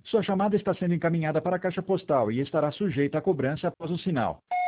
Sua chamada está sendo encaminhada para a caixa postal e estará sujeita a cobrança após o sinal.